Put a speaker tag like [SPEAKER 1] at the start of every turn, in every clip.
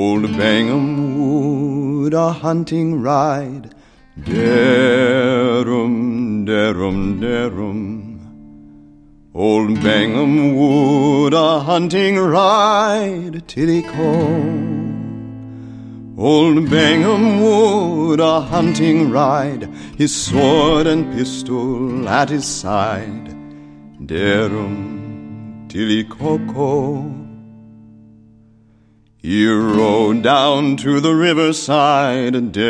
[SPEAKER 1] Old Bangham Wood a hunting ride, Darum, darum, darum. Old Bangham Wood a hunting ride, Tilly-co. Old Bangham Wood a hunting ride, his sword and pistol at his side, Darum, Tilly-co-co. He rode down to the riverside,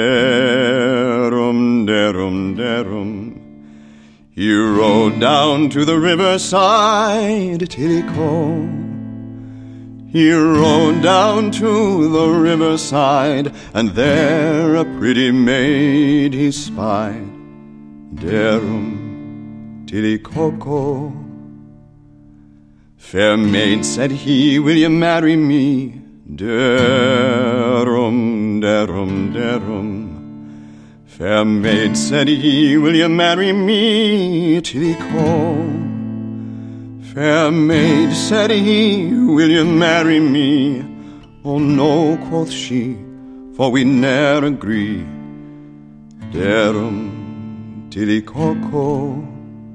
[SPEAKER 1] Darum, darum, darum. He rode down to the riverside, Tilly-co. He rode down to the riverside, and there a pretty maid he spied, Darum, Tilly-co-co. Fair maid, said he, will you marry me? Darum, darum, darum. Fair maid, said he, will you marry me? Tilly-co. Fair maid, said he, will you marry me? Oh no, quoth she, for we ne'er agree, Darum, Tilly-co-co.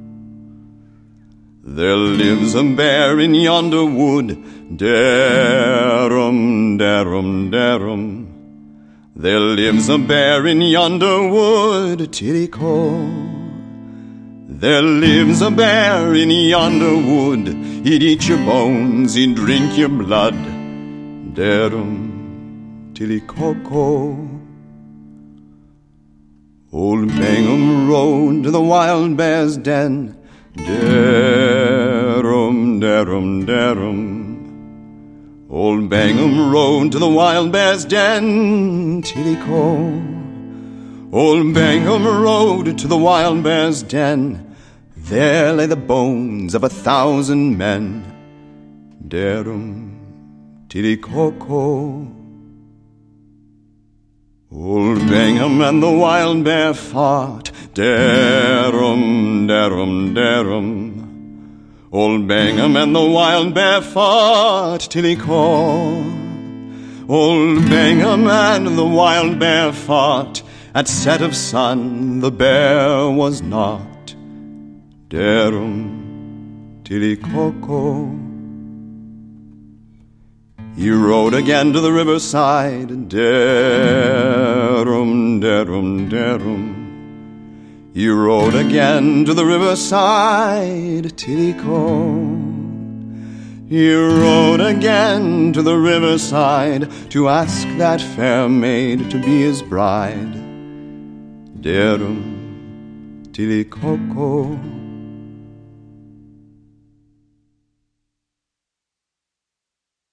[SPEAKER 1] There lives a bear in yonder wood, Darum, darum, darum. There lives a bear in yonder wood, Tilly-co. There lives a bear in yonder wood, he'd eat your bones, he'd drink your blood, Darum, Tilly-co-co. Old Bangham rode to the wild bear's den, Darum, darum, darum. Old Bangham rode to the wild bear's den, Tilly-co. Old Bangham rode to the wild bear's den. There lay the bones of 1,000 men, Darum, Tilly-co-co. Old Bangham and the wild bear fought, Darum, darum, darum. Old Bangham and the wild bear fought, Tilly-co. Old Bangham and the wild bear fought. At set of sun the bear was not, Darum, Tilly-co-co. He rode again to the riverside, Darum, darum, darum. He rode again to the riverside, Tilly-co. He rode again to the riverside to ask that fair maid to be his bride, Darum, Tilly-co-co.